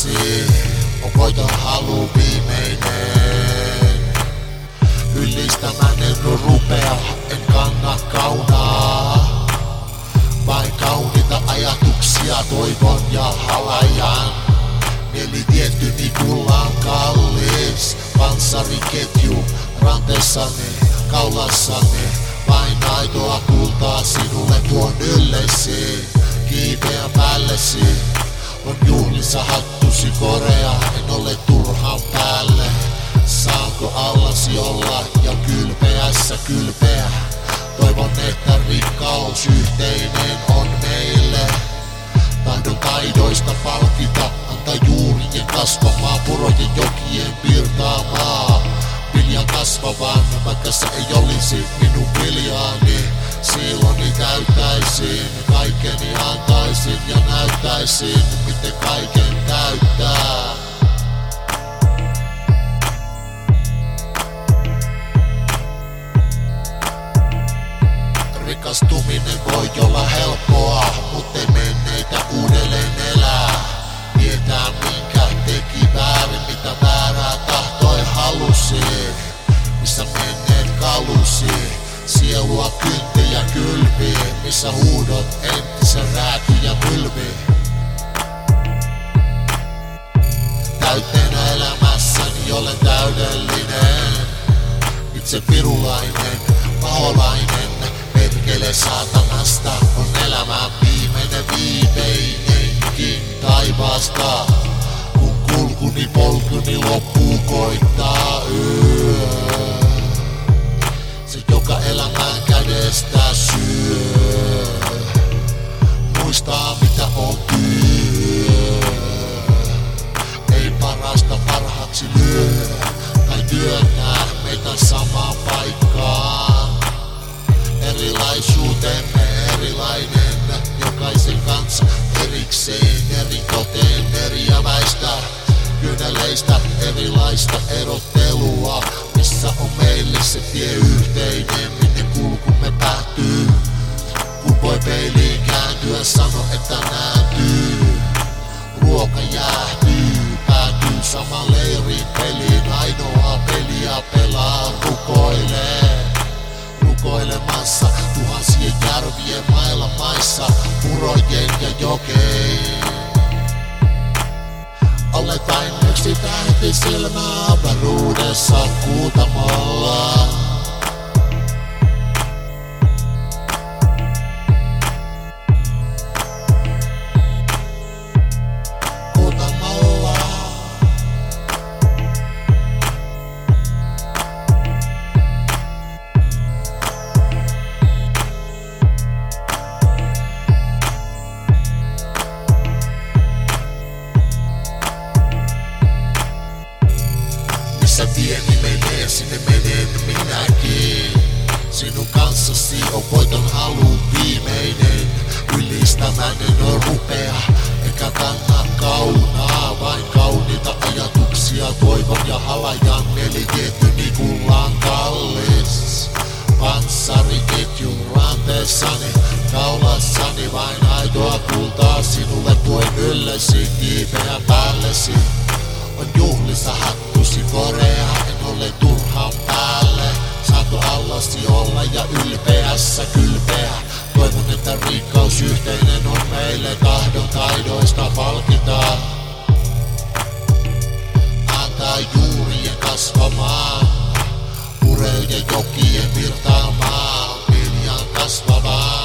hallusi, on voiton halu viimeinen. Ylistämään en rupea, en kanna kaunaa. Vain kauniita ajatuksia toivon ja halajan. Mieli tiettyni kullaan kallis. Panssariketju ranteessani, kaulassani. Vain aitoa kultaa sinulle tuon yllesi. Kiipeän päällesi, on juhlissa hattusi korea. En ole turhaan päälle. Saanko allasi olla ja kylpeässä kylpeä? Toivon, että rikkaus yhteinen on meille. Tahdon taidoista palkita, antaa juurien kasvamaan, purojen jokien virtaamaan. Viljan kasvavan, vaikka se ei olisi minun viljaani. Silloin täyttäisin, kaikeni antaisin ja näyttäisin, miten kaiken täyttää. Rikastuminen voi olla helppoa, mutta ei menneitä uudelleen elää. Tietää minkä teki väärin, mitä väärää tahtoi halusi. Missä menneet kalusi, sielua kynti ja kylvi. Missä huudot entisen rääky ja mylvi. Täytteenä elämässäni olen täydellinen. Itse pirulainen, paholainen. Perkele saatanasta on elämän viimeinen viimeinenkin taivaasta. Kun kulkuni polkuni loppuu koittaa yö. Se joka elämän kädestä syö. Muistaa mitä on työ. Ei parasta parhaaksi lyö. Tai työnnää meitä samaan paikkaan. Erilaisuutemme erilainen, jokaisen kanssa erikseen, eritoten eriäväistä kyyneleistä, erilaista erottelua. Missä on meille se tie yhteinen, minne kulkumme päättyy. Kun voi peiliin kääntyä, sano että nääntyy. Ruoka jäähtyy, päätyy saman leirin peliin. Ainoa peliä pelaa, rukoilee. Rukoilemassa tuhansien järvien mailla maissa, purojen ja jokeen. Olet vain yksi tähti silmää avaruudessa Kuutamolla. Missä tieni menee, sinne menen minäkin. Sinun kanssasi on voiton halu viimeinen. Ylistämään en oo rupea, eikä kanna kaunaa. Vain kauniita ajatuksia toivon ja halajan. Mieli tietyni kullaan kallis. Panssariketjun ranteessani, kaulassani. Vain aitoa kultaa sinulle tuen yllesi, kiipeän päällesi. On juhlissa hattusi korea, en ole turhaan päälle. Saanko allasi olla ja ylpeässä kylpeä? Toivon, että rikkaus yhteinen on meille. Tahdon taidoista palkitaan. Antaa juurien kasvamaan, purojen jokien virtaamaan. Viljan kasvamaan.